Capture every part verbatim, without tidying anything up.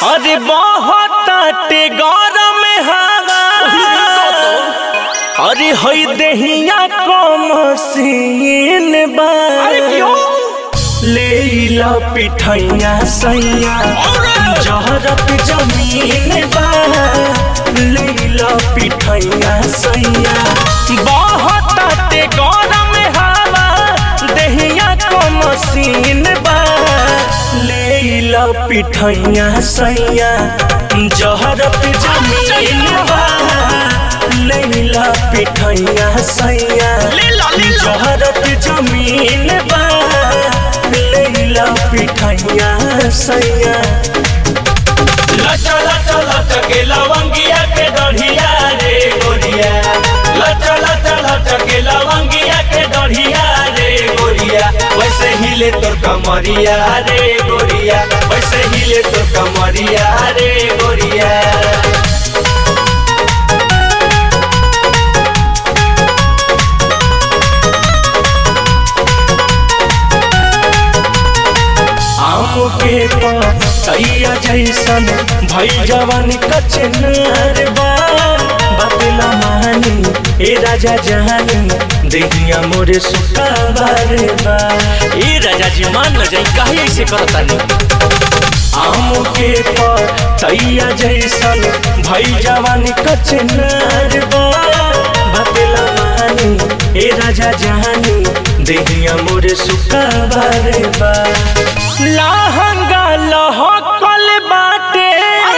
अरे बहुत गरम हवा अरे हई देहिया को मसीन बा ले ला पिठैया सैया जहरत जमीन बा ले ला पिठैया सैया बहुत गरम हवा देहिया को मसीन बा ले ला पिठैया सैया जहरत जमीन बा ले ला पिठैया सैया जहरत जमीन बा ले ला पिठैया सैया लचा लचा लचा के लवंगिया के डढ़िया रे गोरिया लचा लचा लचा के लवंगिया के डढ़िया रे गोरिया वैसे हिले तोर कमरिया रे गोरिया वैसे हिले तोर कमरिया रे गोरिया के पैया जैसन भई जवान कचनार बा बतला मानी ए राजा जानी देहिया मोरे सुकाबार बा ए राजा जी मान न जाई काहे ऐसे करतानी आम के पैया जैसन भई जवान कचनार बा बतला मानी ए राजा जानी देहिया मोरे सुकाबार बा लहंगा लहकल बाटे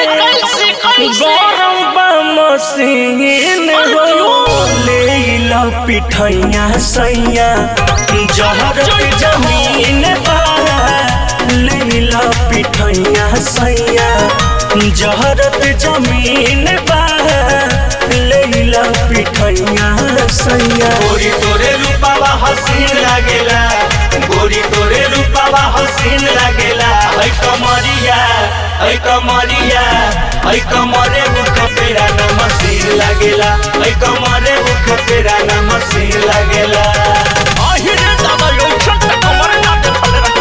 गरम बा मसीन हो ले ला पिठैया सैया जहरत जमीन बा ले ला पिठैया सैया जहरत जमीन बा ले ला पिठैया सैया गोरी तोरे रूपावा हसीन लागेला गोरी तोरे रूपावा हसीन लागेला है कमरिया है कमरिया है कमरे मुख पेरा न मसीन लागेला है कमरे मुख पेरा न मसीन लागेला आहिरे दादा यो छट कमर ना देखल रख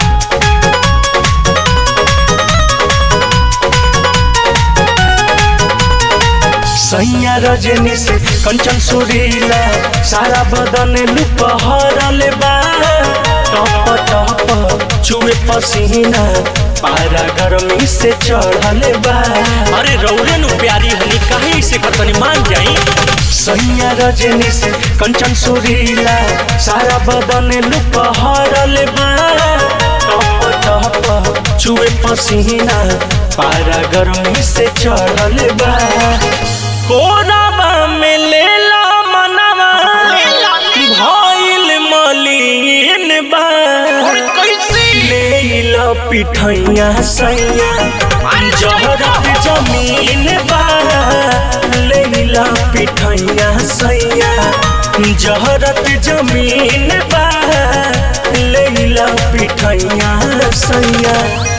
सैया रजनी से कंचन सुरीला सारा बदन लुपहरल बा टप टप चुए पसीना पारा गर्मी से चढ़ल बा अरे रौरे नु प्यारी हनी काहे से करतनी मान जाई सैया रजनी से कंचन सुरीला सारा बदन लुपहरल बा टप टप चुए पसीना पारा गर्मी से चढ़ल बा कोराबा में लेला मनवा भइल मलिन बा ले ला पिठैया सैया जहरत जमीन बा ले ला पिठैया सैया जहरत जमीन बा ले ला पिठैया सैया।